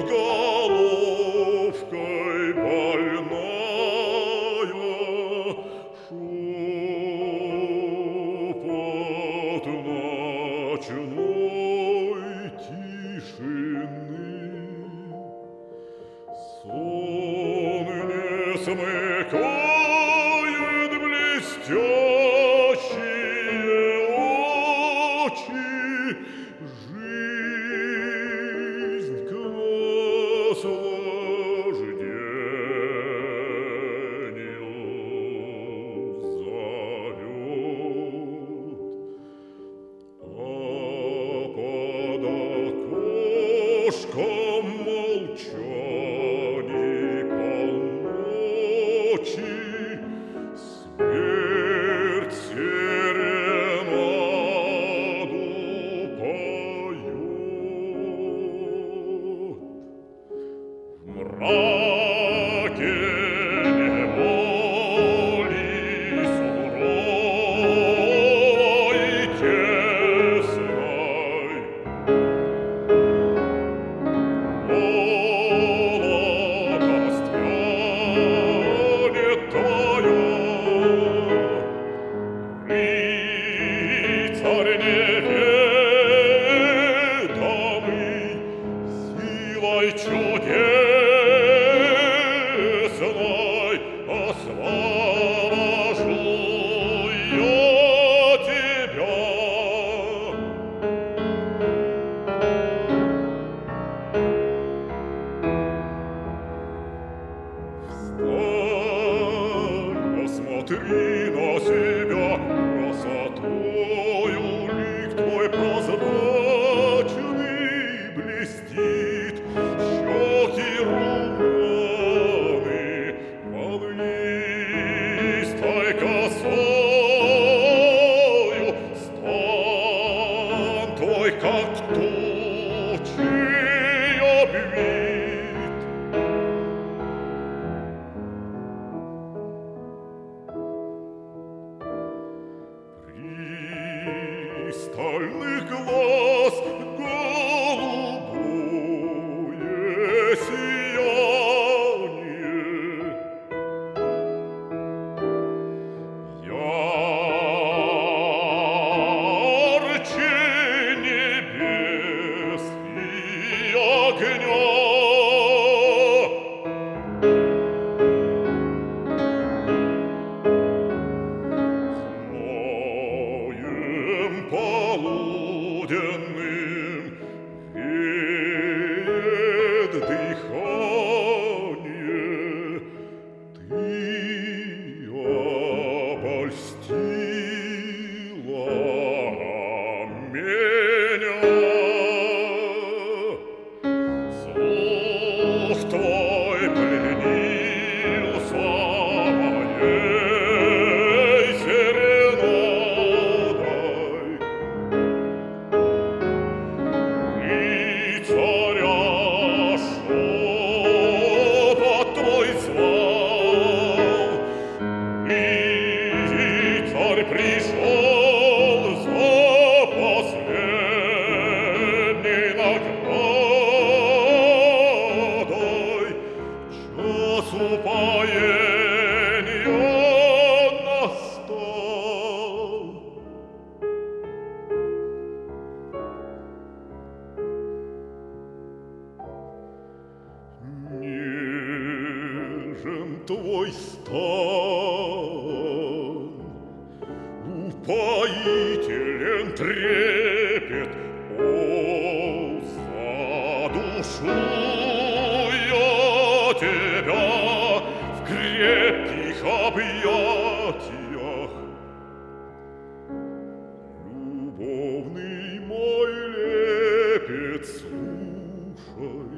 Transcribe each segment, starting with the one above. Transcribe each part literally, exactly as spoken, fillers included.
головкой больная, шепот ночной тишины. Сон не смыкает блестящие очи, жизнь к наслаждению зовет, а под окошком молчаний полночи смерть серенаду поет. В мраке неволи суровой и тесной молодость вянет твоя, рыцарь неведомый, силой чудесной освобожу я тебя. Встань, посмотри на себя, красотою лик твой прозрачный блестит, щеки румяны, волнистой косою, стан твой, как тучей обвит. Пристальных глаз голубое сияние, ярче небес и огня. Зноем полуденным веет дыхание, ты обольстила меня. Слух твой пленился моей серенадой, рыцаря шепот твой звал, рыцарь пришел за последней наградой, час упоения настал. Нежен твой стан, упоителен трепет, о, задушу я тебя в крепких объятиях. Любовный мой лепет слушай,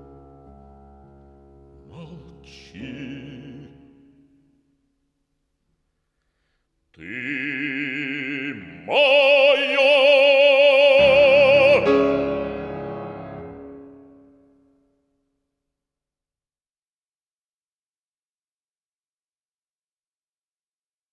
молчи. Ты мой